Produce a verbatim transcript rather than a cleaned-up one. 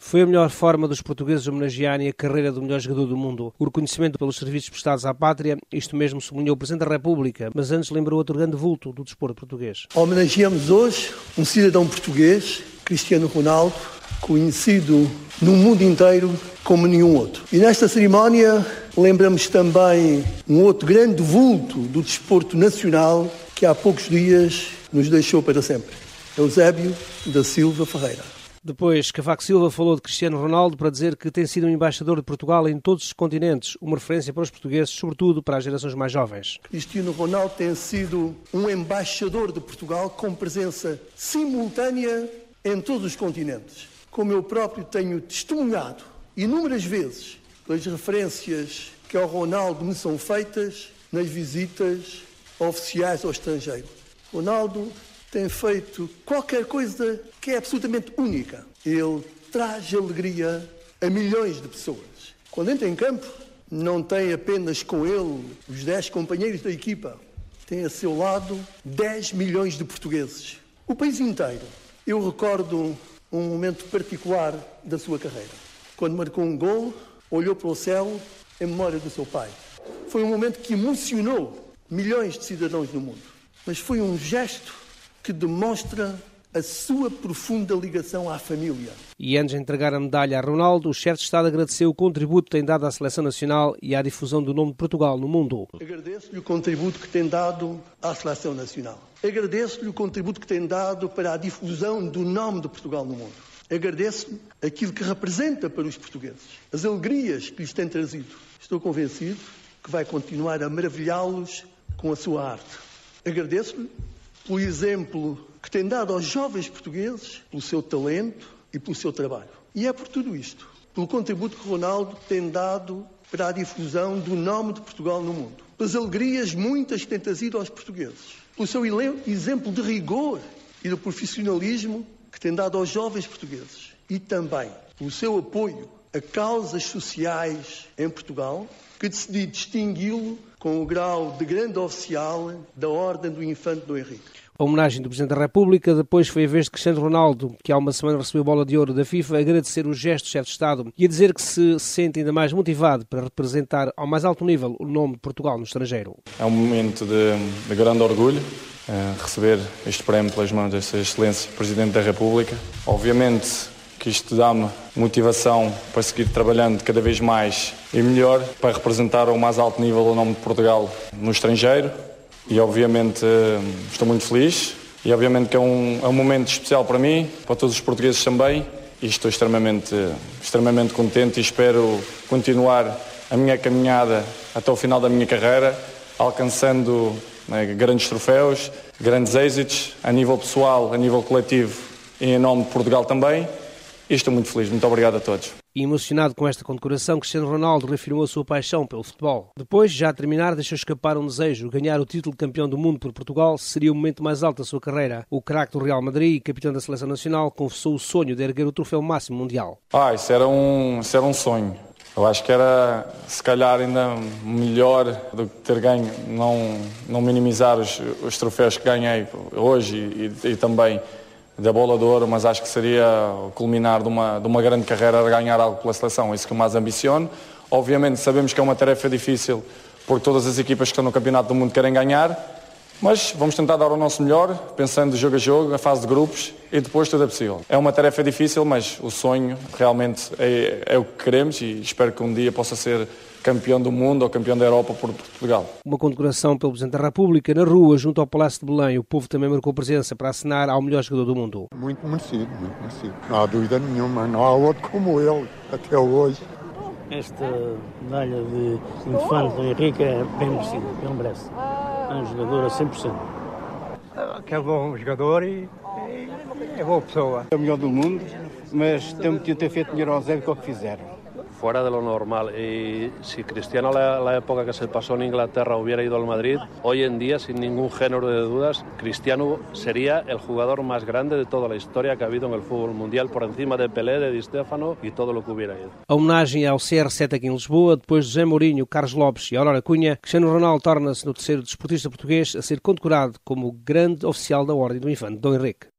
Foi a melhor forma dos portugueses homenagearem a carreira do melhor jogador do mundo. O reconhecimento pelos serviços prestados à pátria, isto mesmo sublinhou o Presidente da República, mas antes lembrou outro grande vulto do desporto português. Homenageamos hoje um cidadão português, Cristiano Ronaldo, conhecido no mundo inteiro como nenhum outro. E nesta cerimónia lembramos também um outro grande vulto do desporto nacional que há poucos dias nos deixou para sempre, Eusébio da Silva Ferreira. Depois, Cavaco Silva falou de Cristiano Ronaldo para dizer que tem sido um embaixador de Portugal em todos os continentes, uma referência para os portugueses, sobretudo para as gerações mais jovens. Cristiano Ronaldo tem sido um embaixador de Portugal com presença simultânea em todos os continentes. Como eu próprio tenho testemunhado inúmeras vezes pelas referências que ao Ronaldo me são feitas nas visitas oficiais ao estrangeiro. Ronaldo tem feito qualquer coisa que é absolutamente única. Ele traz alegria a milhões de pessoas. Quando entra em campo, não tem apenas com ele os dez companheiros da equipa. Tem a seu lado dez milhões de portugueses. O país inteiro. Eu recordo um momento particular da sua carreira. Quando marcou um golo, olhou para o céu em memória do seu pai. Foi um momento que emocionou milhões de cidadãos no mundo. Mas foi um gesto que demonstra a sua profunda ligação à família. E antes de entregar a medalha a Ronaldo, o chefe de Estado agradeceu o contributo que tem dado à Seleção Nacional e à difusão do nome de Portugal no mundo. Agradeço-lhe o contributo que tem dado à Seleção Nacional. Agradeço-lhe o contributo que tem dado para a difusão do nome de Portugal no mundo. Agradeço-lhe aquilo que representa para os portugueses, as alegrias que lhes tem trazido. Estou convencido que vai continuar a maravilhá-los com a sua arte. Agradeço-lhe pelo exemplo que tem dado aos jovens portugueses, pelo seu talento e pelo seu trabalho. E é por tudo isto, pelo contributo que Ronaldo tem dado para a difusão do nome de Portugal no mundo, pelas alegrias muitas que tem trazido aos portugueses, pelo seu exemplo de rigor e de profissionalismo que tem dado aos jovens portugueses e também pelo seu apoio a causas sociais em Portugal, que decidi distingui-lo com o grau de grande oficial da Ordem do Infante Dom Henrique. A homenagem do Presidente da República, depois foi a vez de Cristiano Ronaldo, que há uma semana recebeu a bola de ouro da FIFA, agradecer o gesto do chefe de Estado e a dizer que se sente ainda mais motivado para representar ao mais alto nível o nome de Portugal no estrangeiro. É um momento de, de grande orgulho uh, receber este prémio pelas mãos desta excelência Presidente da República. Obviamente que isto dá-me motivação para seguir trabalhando cada vez mais e melhor para representar ao mais alto nível o nome de Portugal no estrangeiro e obviamente estou muito feliz e obviamente que é um, é um momento especial para mim, para todos os portugueses também e estou extremamente, extremamente contente e espero continuar a minha caminhada até o final da minha carreira, alcançando né, grandes troféus, grandes êxitos a nível pessoal, a nível coletivo e em nome de Portugal também. E estou muito feliz. Muito obrigado a todos. E emocionado com esta condecoração, Cristiano Ronaldo reafirmou a sua paixão pelo futebol. Depois, já a terminar, deixou escapar um desejo. Ganhar o título de campeão do mundo por Portugal seria o momento mais alto da sua carreira. O craque do Real Madrid e capitão da Seleção Nacional confessou o sonho de erguer o troféu máximo mundial. Ah, isso era um, isso era um sonho. Eu acho que era, se calhar, ainda melhor do que ter ganho, não, não minimizar os, os troféus que ganhei hoje e, e, e também da bola de ouro, mas acho que seria o culminar de uma, de uma grande carreira de ganhar algo pela seleção, é isso que eu mais ambiciono. Obviamente sabemos que é uma tarefa difícil, porque todas as equipas que estão no Campeonato do Mundo querem ganhar, mas vamos tentar dar o nosso melhor, pensando jogo a jogo, a fase de grupos, e depois tudo é possível. É uma tarefa difícil, mas o sonho realmente é, é o que queremos e espero que um dia possa ser campeão do mundo ou campeão da Europa por Portugal. Uma condecoração pelo Presidente da República na rua, junto ao Palácio de Belém. O povo também marcou presença para assinar ao melhor jogador do mundo. Muito merecido, muito merecido. Não há dúvida nenhuma, não há outro como ele, até hoje. Esta medalha de Infante Dom Henrique é bem merecida, ele merece. É um jogador a cem por cento. Que é bom jogador e, e é boa pessoa. É o melhor do mundo, mas tem que ter feito melhor ao Zé do que o que fizeram. Fuera de lo normal. Y si Cristiano, la, la época que se pasó en Inglaterra, hubiera ido al Madrid, hoy en día, sin ningún género de dudas, Cristiano sería el jugador más grande de toda la historia que ha habido en el fútbol mundial, por encima de Pelé, de Di Stéfano y todo lo que hubiera ido. A homenagem ao C R sete aqui em Lisboa, depois de José Mourinho, Carlos Lopes e Aurora Cunha, Cristiano Ronaldo torna-se no terceiro desportista português a ser condecorado como grande oficial da Ordem do Infante Dom Henrique.